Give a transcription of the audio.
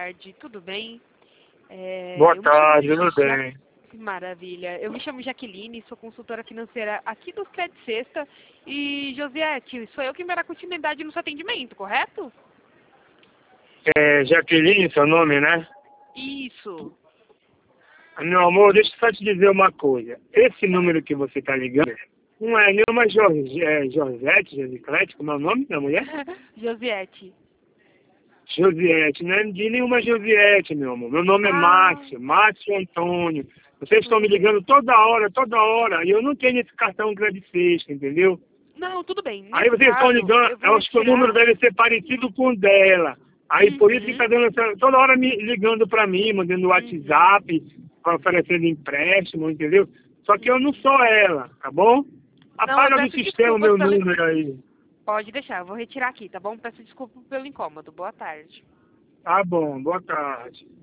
tarde, tudo bem? Boa tarde, tudo bem. Maravilha. Eu me chamo Jaqueline, sou consultora financeira aqui do Credit Sexta. E, Josiete, sou eu que me dará continuidade no seu atendimento, correto? Jaqueline, seu nome, né? Isso. Meu amor, deixa eu só te dizer uma coisa. Esse número que você tá ligando não é nenhuma Josete, Josiclete, como é o nome da mulher? Josiete. Josiete, não é de nenhuma Josiete, meu amor. Meu nome é Márcio Antônio. Vocês estão me ligando toda hora, e eu não tenho esse cartão Credit Sexta, entendeu? Não, tudo bem. Aí vocês estão ligando, eu acho que o número deve ser parecido com o dela. Aí por isso que tá dando toda hora me ligando pra mim, mandando WhatsApp, oferecendo empréstimo, entendeu? Só que eu não sou ela, tá bom? Apaga do sistema o meu número aí. Pode deixar, eu vou retirar aqui, tá bom? Peço desculpa pelo incômodo. Boa tarde. Tá bom, boa tarde.